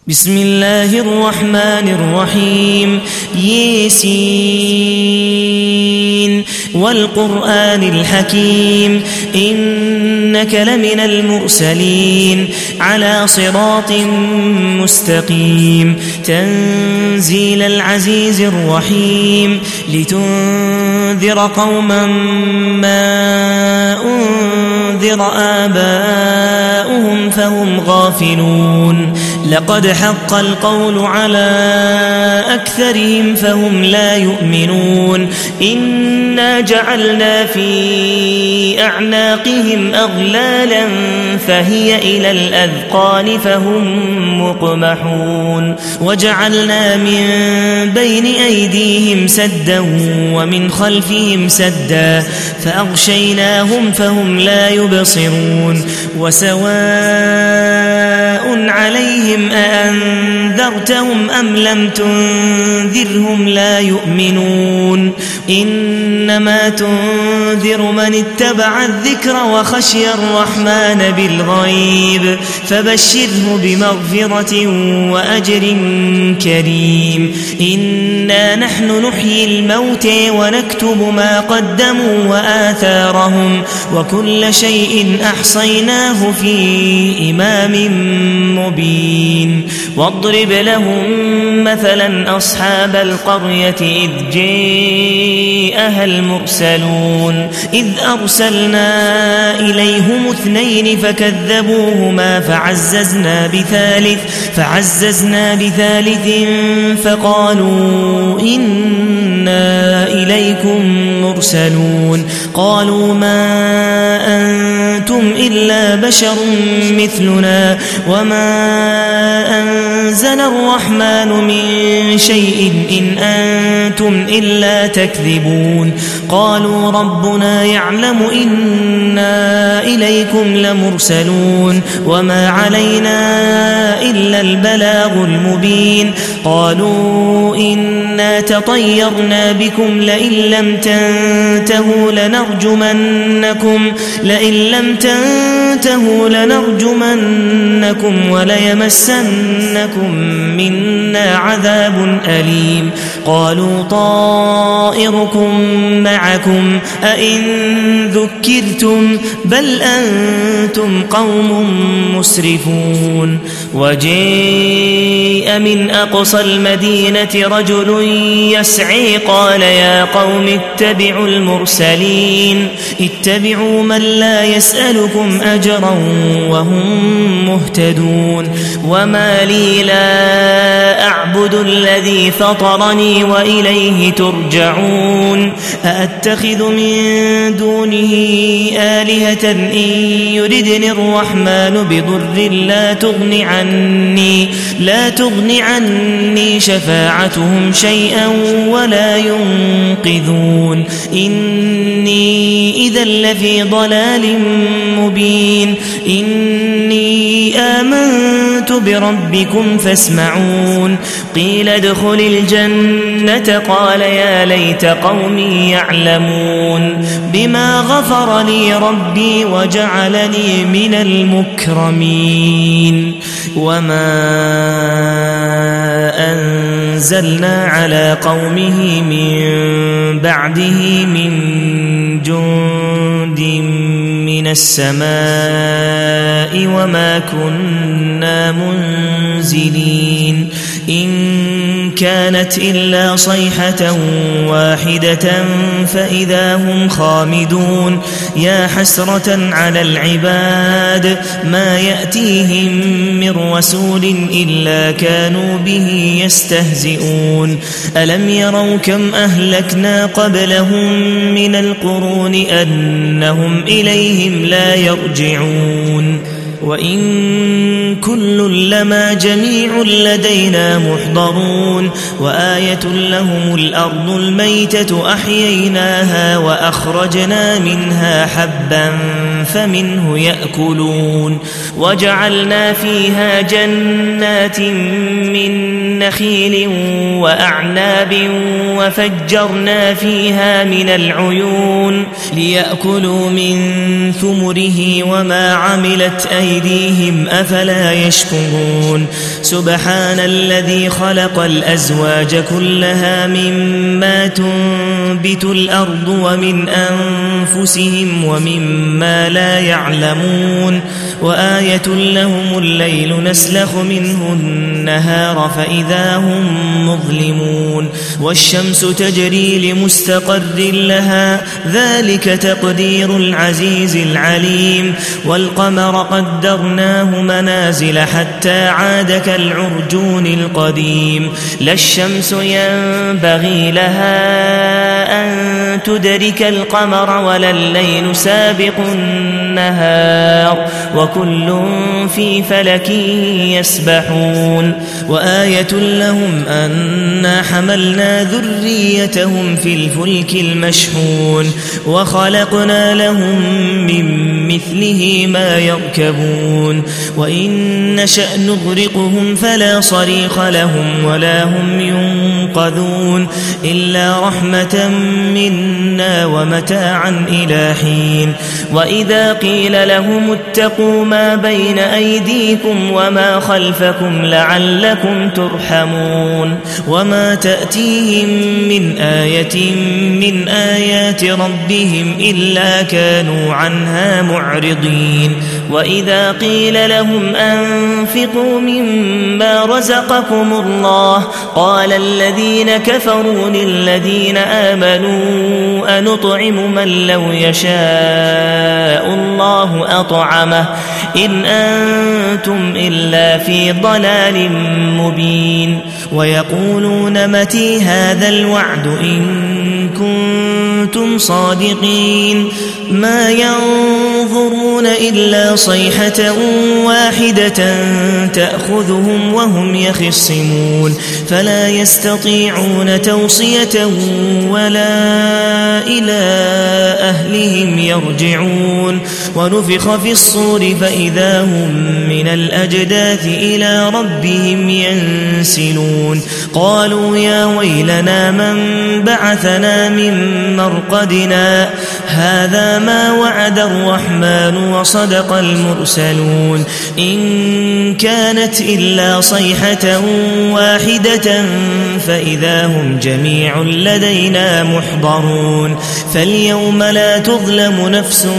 بسم الله الرحمن الرحيم ياسين والقرآن الحكيم إنك لمن المرسلين على صراط مستقيم تنزيل العزيز الرحيم لتنذر قوما ما أنذر آباؤهم فهم غافلون لقد حق القول على أكثرهم فهم لا يؤمنون إنا جعلنا في أعناقهم أغلالا فهي إلى الأذقان فهم مقمحون وجعلنا من بين أيديهم سدا ومن خلفهم سدا فأغشيناهم فهم لا يبصرون وسواء عليهم أأنذرتهم أم لم تنذرهم لا يؤمنون إنما تنذر من اتبع الذكر وخشي الرحمن بالغيب فبشره بمغفرة وأجر كريم إنا نحن نحيي الموتى ونكتب ما قدموا وآثارهم وكل شيء أحصيناه في إمام مبين واضرب لهم مثلا أصحاب القرية إذ جاءها المرسلون إذ أرسلنا إليهم 2 فكذبوهما فعززنا بثالث فقالوا إنا إليكم مرسلون قالوا ما أنتم إلا بشر مثلنا وما أنزل الرحمن من شيء إن أنتم إلا تكذبون قالوا ربنا يعلم إنا إليكم لمرسلون وما علينا إلا البلاغ المبين قالوا إنا تطيرنا بكم لئن لم تنتهوا لنرجمنكم وليمسنكم منا عذاب أليم قالوا طائركم معكم أئن ذكرتم بل أنتم قوم مسرفون وجاء من أقصى المدينة رجل يسعي قال يا قوم اتبعوا المرسلين اتبعوا من لا يسألكم أجرا وهم مهتدون وما لي لا أعبد الذي فطرني وإليه ترجعون أأتخذ من دونه آلهة إن يردني الرحمن بضر لا تغن عني شفاعتهم شيئا ولا ينقذون إني إذا لفي ضلال مبين إني آمنت بربكم فاسمعون قيل ادخل الجنة قال يا ليت قومي يعلمون بما غفر لي ربي وجعلني من المكرمين وما أنزلنا على قومه من بعده من جند من السماء وما كنا منزلين إن كانت إلا صيحة واحدة فإذا هم خامدون يا حسرة على العباد ما يأتيهم من رسول إلا كانوا به يستهزئون ألم يروا كم أهلكنا قبلهم من القرون أنهم إليهم لا يرجعون وإن كل لما جميع لدينا محضرون وآية لهم الأرض الميتة أحييناها وأخرجنا منها حبا فمنه يأكلون وجعلنا فيها جنات من نخيل وأعناب وفجرنا فيها من العيون ليأكلوا من ثمره وما عملت أيديهم أيديهم أفلا يشكرون سبحان الذي خلق الأزواج كلها مما تنبت الأرض ومن أنفسهم ومما لا يعلمون وآية لهم الليل نسلخ منه النهار فإذا هم مظلمون والشمس تجري لمستقر لها ذلك تقدير العزيز العليم والقمر قدرناه منازل حتى عاد كالعرجون القديم لا الشمس ينبغي لها أن تدرك القمر ولا الليل سابق النهار وكل في فلك يسبحون وآية لهم أنا حملنا ذريتهم في الفلك المشحون وخلقنا لهم من مثله ما يركبون وإن نشأ نغرقهم فلا صريخ لهم ولا هم ينقذون إلا رحمة منا ومتاعا إلى حين وإذا قيل لهم اتقوا ما بين أيديكم وما خلفكم لعلكم ترحمون وما تأتيهم من آية من آيات ربهم إلا كانوا عنها معرضين وإذا قيل لهم أنفقوا مما رزقكم الله قال الذين كفروا للذين آمنوا أنطعم من لو يشاء الله أطعمه إن أنتم إلا في ضلال مبين ويقولون متى هذا الوعد إن كنتم صادقين ما ينظرون إلا صيحة واحدة تأخذهم وهم يخصمون فلا يستطيعون توصية ولا إلى أهلهم يرجعون ونفخ في الصور فإذا هم من الأجداث إلى ربهم ينسلون قالوا يا ويلنا من بعثنا من مرقدنا هذا ما وعد الرحمن وصدق المرسلون إن كانت إلا صيحة واحدة فإذا هم جميع لدينا محضرون فاليوم لا تظلم نفس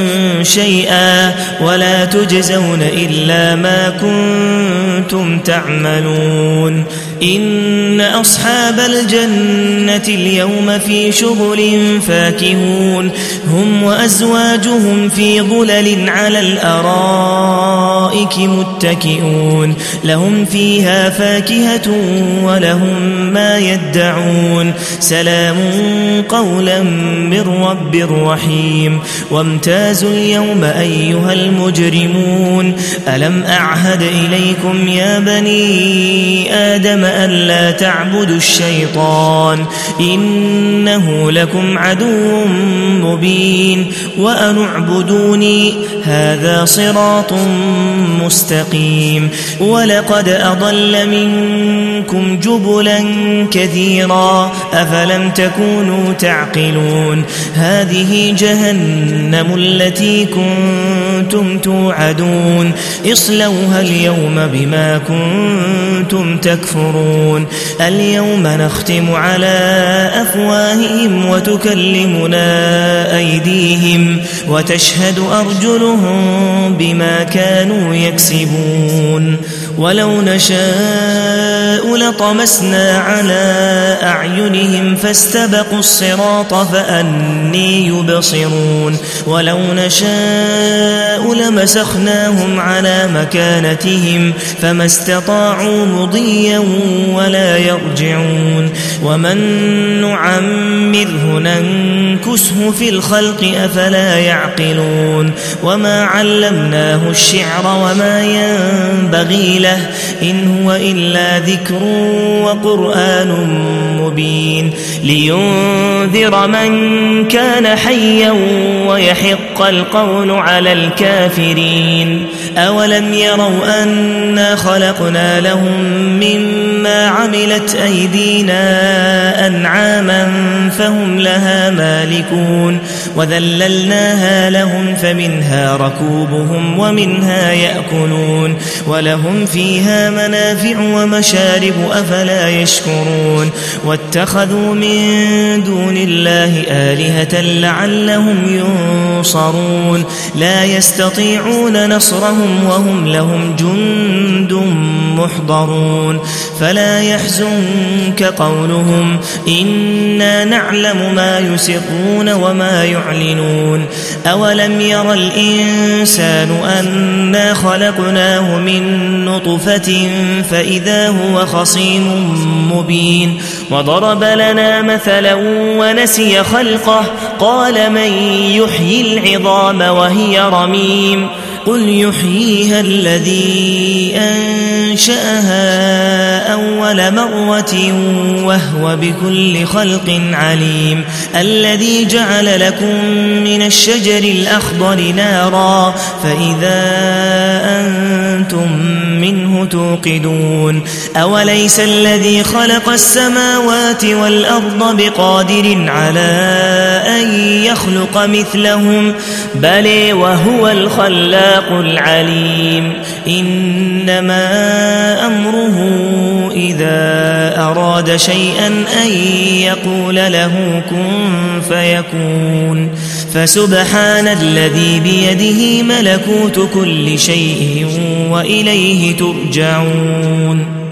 شيئا ولا تجزون إلا ما كنتم تعملون إن أصحاب الجنة اليوم في شغل فاكهون هم وأزواجهم في ظلل على الأرائك متكئون لهم فيها فاكهة ولهم ما يدعون سلام قولا من رب رحيم وامتازوا اليوم أيها المجرمون ألم أعهد إليكم يا بني آدم ألا تعبدوا الشيطان إنه لكم عدو مبين وأن اعبدوني هذا صراط مستقيم ولقد أضل منكم جبلا كثيرا أفلم تكونوا تعقلون هذه جهنم التي كنتم توعدون اصلوها اليوم بما كنتم تكفرون اليوم نختم على أفواههم وتكلمنا أيديهم وتشهد أرجلهم بما كانوا يكسبون ولو نشاء لطمسنا على أعينهم فاستبقوا الصراط فأني يبصرون ولو نشاء لمسخناهم على مكانتهم فما استطاعوا مضيا ولا يرجعون ومن نعمره ننكسه في الخلق أفلا يعقلون وما علمناه الشعر وما ينبغي له إن هو إلا ذكر ذكر وقرآن مبين لينذر من كان حيا ويحق القول على الكافرين أولم يروا أنا خلقنا لهم مما عملت أيدينا أنعاما فهم لها مالكون وذللناها لهم فمنها ركوبهم ومنها يأكلون ولهم فيها منافع ومشارب أفلا يشكرون واتخذوا من دون الله آلهة لعلهم ينصرون لا يستطيعون نصرهم وهم لهم جند محضرون فلا يحزنك قولهم إنا نعلم ما يسرون وما يعلنون أولم ير الإنسان أنا خلقناه من نطفة فإذا هو خصيم مبين وضرب لنا مثلا ونسي خلقه قال من يحيي العظام وهي رميم قل يحييها الذي أنشأها أول مرة وهو بكل خلق عليم الذي جعل لكم من الشجر الأخضر نارا فإذا أنتم منه توقدون أوليس الذي خلق السماوات والأرض بقادر على أن يخلق مثلهم بل وهو الخلاق العليم إنما أمره إذا أراد شيئا أن يقول له كن فيكون فسبحان الذي بيده ملكوت كل شيء وإليه ترجعون